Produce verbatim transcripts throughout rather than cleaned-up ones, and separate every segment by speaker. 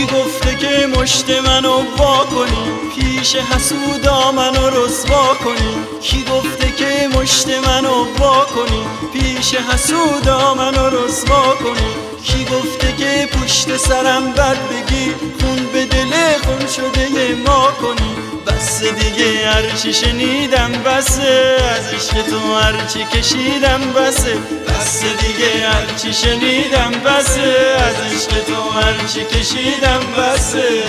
Speaker 1: کی گفته که مشت منو وا کنی، پیش حسودا منو رسوا کنی. کی گفته که مشت منو وا کنی، پیش حسودا منو رسوا کنی. کی گفته که پشت سرم بد بگی، خون به دل خون شده ما کنی. بس دیگه هرچی شنیدم بسه، از عشق تو هرچی کشیدم بسه. بس دیگه هرچی شنیدم بسه، از عشق تو هرچی کشیدم بسه.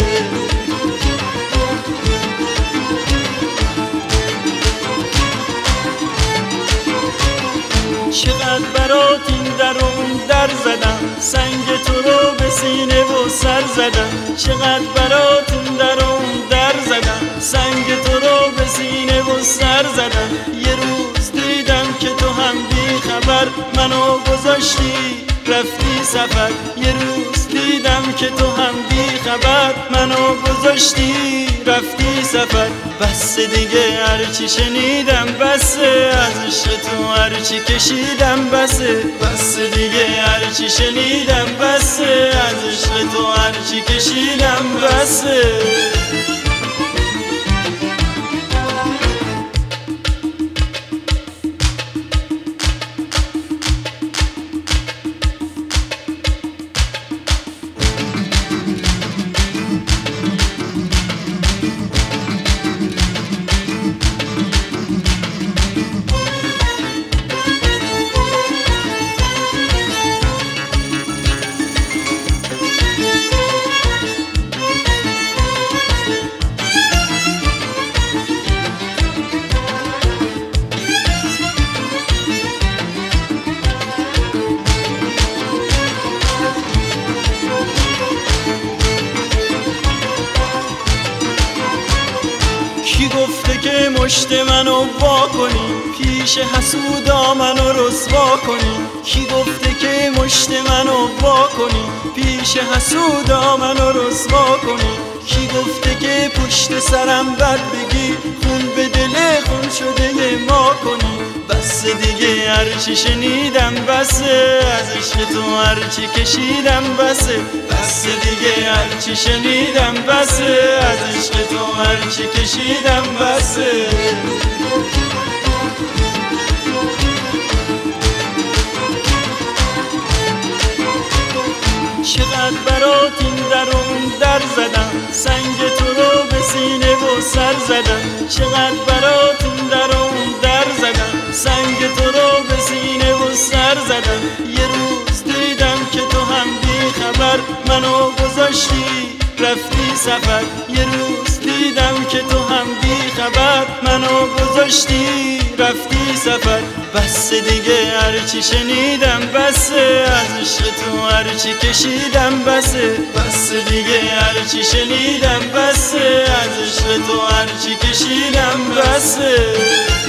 Speaker 1: چقدر برات این در و اون در زدم، سنگ تو رو به سینه و سر زدم. چقدر برات این در و اون در زدم، سنگ تو رو به سینه و سر زدم. یه روز دیدم که تو هم بی خبر منو گذاشتی رفتی سفر. یه روز دیدم که تو هم بی خبر منو گذاشتی رفتی سفر. بس دیگه هرچی شنیدم بسه، از عشق تو هرچی کشیدم بسه. بس دیگه هرچی شنیدم بسه، از عشق تو هرچی کشیدم بسه. کی گفته که مشت منو وا کنی، پیش حسودا منو رسوا کنی. کی گفته که مشت منو وا کنی، پیش حسودا منو رسوا کنی. کی گفته که پشت سرم بد بگی، خون به دل خون شده ما کنی. بس دیگه هرچی شنیدم بسه، از عشق تو هرچی کشیدم بسه. بس دیگه هرچی شنیدم بسه، از عشق تو هرچی کشیدم بسه. چقدر برات این در و اون در زدم، سنگ تو رو به سینه و سر زدم. چقدر برات این در و اون در زدم، سنگ تو رو به سینه و سر زدم. یه روز دیدم که تو هم بی خبر منو گذاشتی رفتی سفر. یه روز دیدم که تو هم بی خبر منو گذاشتی رفتی سفر. بس دیگه هرچی شنیدم بسه، از عشق تو هرچی کشیدم بسه. بس دیگه هرچی شنیدم بسه، از عشق تو هرچی کشیدم بسه.